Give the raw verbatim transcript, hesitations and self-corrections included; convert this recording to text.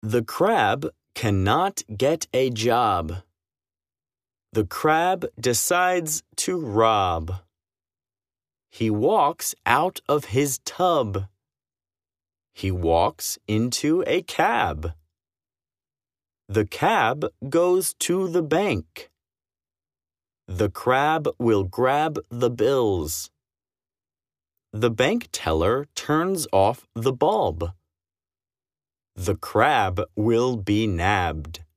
The crab cannot get a job. The crab decides to rob. He walks out of his tub. He walks into a cab. The cab goes to the bank. The crab will grab the bills. The bank teller turns off the bulb. The crab will be nabbed.